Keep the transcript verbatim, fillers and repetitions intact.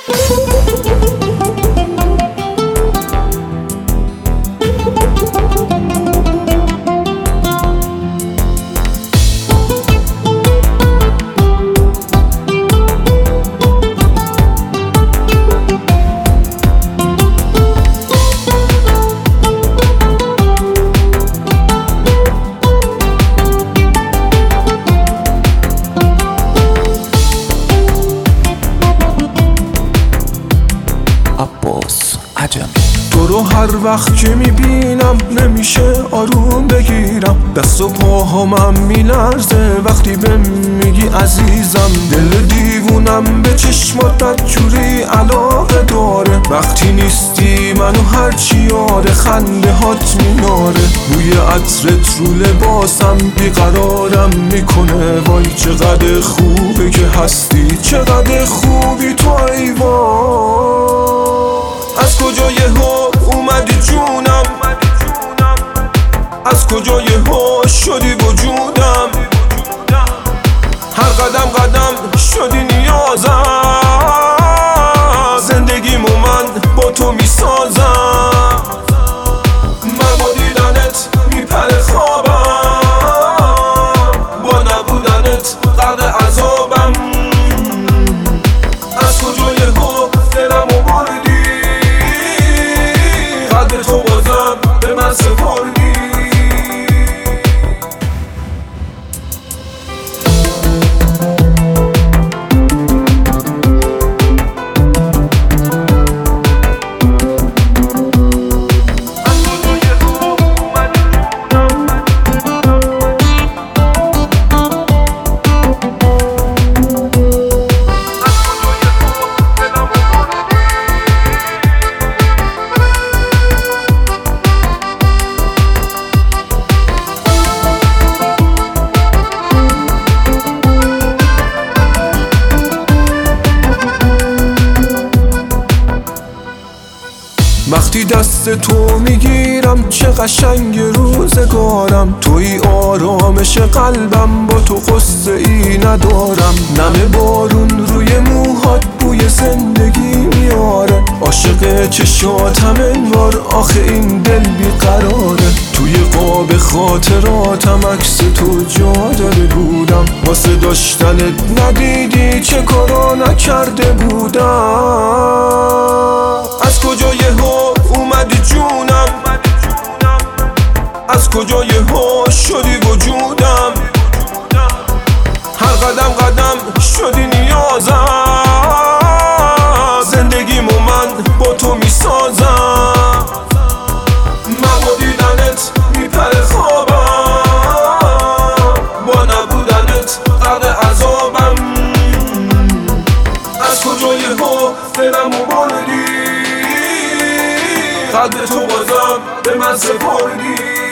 تو رو هر وقت که میبینم نمیشه آروم بگیرم، دست و پاهامم میلرزه وقتی بهم میگی عزیزم. دل دیوونم به چشمات بدجوری علاقه داره، وقتی نیستی منو هرچی یاره خنده هات میناره. بوی عطرت رو لباسم بیقرارم میکنه، وای چقدر خوبه که هستی، چقدر خوبی تو ایوان. از کجا یهو اومدی جونم، از کجا یهو شدی وجودم، هر قدم قدم شدی نیازم، زندگیمو من با تو میسازم. من با دیدنت میپره خوابم، با نبودنت غرق عذابم. از کجا یهو دلمو بردی، قلب تو بازم به من سپردی. وقتی دست تو میگیرم چه قشنگ روزگارم، توی آرامش قلبم، با تو قصه ای ندارم. نم بارون روی موهات بوی زندگی میاره، عاشق چشاتم انگار، آخه این دل بیقراره. توی قاب خاطراتم عکس تو جا داده بودم، واسه داشتنت ندیدی چه کارا نکرده بودم. از کجا یهو اومدی جونم، از کجا یهو شدی وجودم، هر قدم قدم شدی نیازم، زندگیمو من با تو میسازم. من با دیدنت میپره خوابم، با نبودنت غرق عذابم. از کجا یهو دلمو بردی، قلب تو بازم به من سپردی.